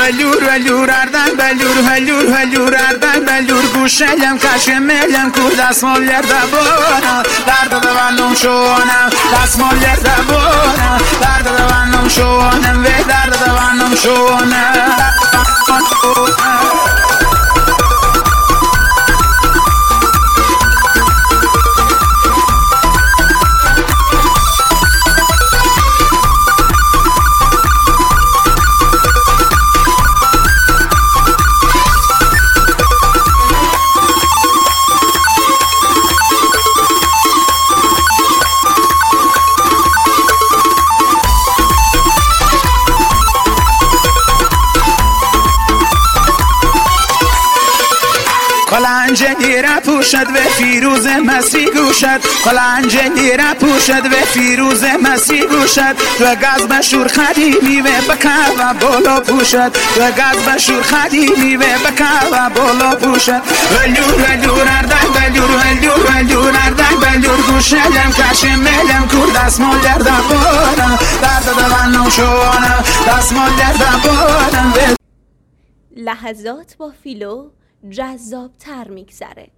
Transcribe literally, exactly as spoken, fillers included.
Velur velur ardan velur velur velur ardan velur Guşelem kaşemelem kur dasmollerde bona Darda da vannom şonem dasmollerde bona Darda da vannom şonem ve darda da vannom şonem قلنجلی پوشد و فیروز مسی گوشد قلنجلی پوشد و فیروز مسی گوشد و گاز بشور خدیمی و بکا و بالا پوشد و گاز بشور خدیمی و بکا و بالا پوشد ولور ولور اردن ولور ولور ولور اردن ولور گوشلم کشملم کور دستمال دردم بارم درد دوانم شوانم دستمال دردم بارم. لحظات با فیلو جذاب تر میگذره.